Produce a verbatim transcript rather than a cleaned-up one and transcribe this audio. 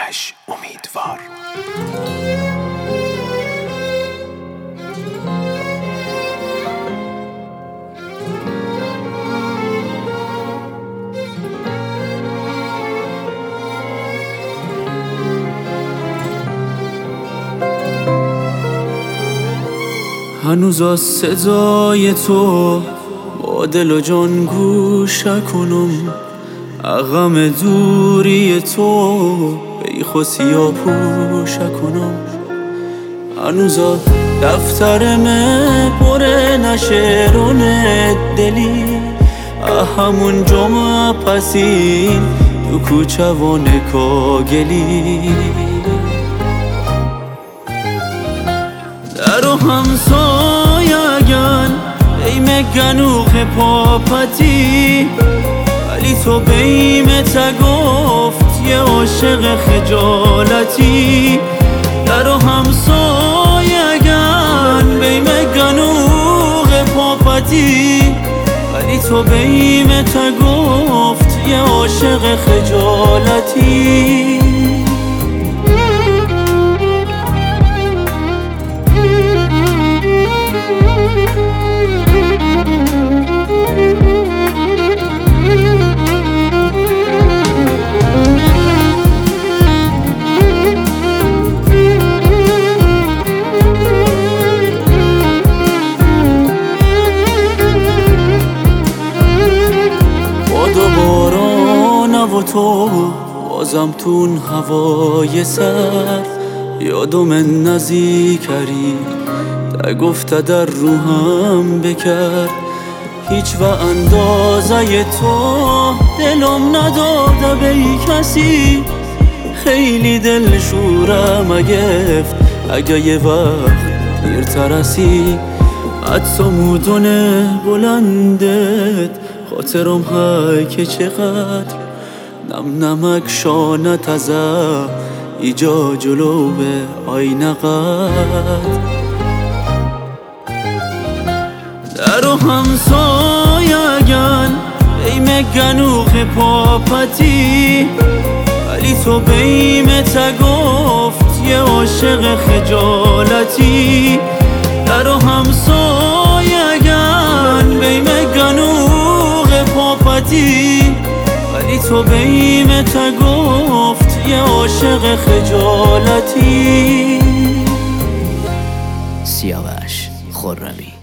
سیاوش امیدوار. هنوز از صدای تو با دل و جان گوش کنم، غم دوری تو بیخ و سیاه پوش کنم. هنوز دفتر من پر نشرون دلی، همون جمعه پسین تو کوچه و نکاگلی. در و همسایگن بیم گنوخ پاپتی، ولی تو بیم تا گفت یه عاشق خجالتی. در و همسایگن بیم گنوخ پاپتی، ولی تو بیم تا گفت یه عاشق خجالتی. و تو بازم تون هوای سر یادم نزدیکری تا گفت در روحم بکر. هیچ و اندازه تو دلم نداده به کسی، خیلی دل شورم گفت اگه یه وقت دیرتر رسی. حتی مودون بلندت خاطرم های که چقدر نم نمک شانت ازه ایجا جلو به آینه قد. در و همسایگن بیم گنوخ پاپتی، ولی تو بیم تا گفت یه عاشق خجالتی. در و همسایگن بیم گنوخ پاپتی، ولی تو بیم تا گفت یه عاشق خجالتی. سیاوش خرمی.